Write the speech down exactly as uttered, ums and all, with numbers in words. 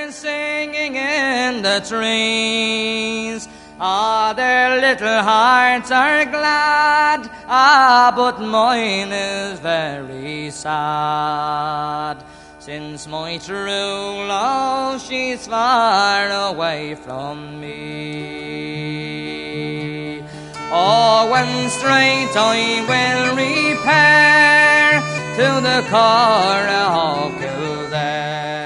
birds singing in the trees. Ah, their little hearts are glad, ah, but mine is very sad. Since my true love, she's far away from me. Oh, when straight I will repair to the Curragh of Kildare.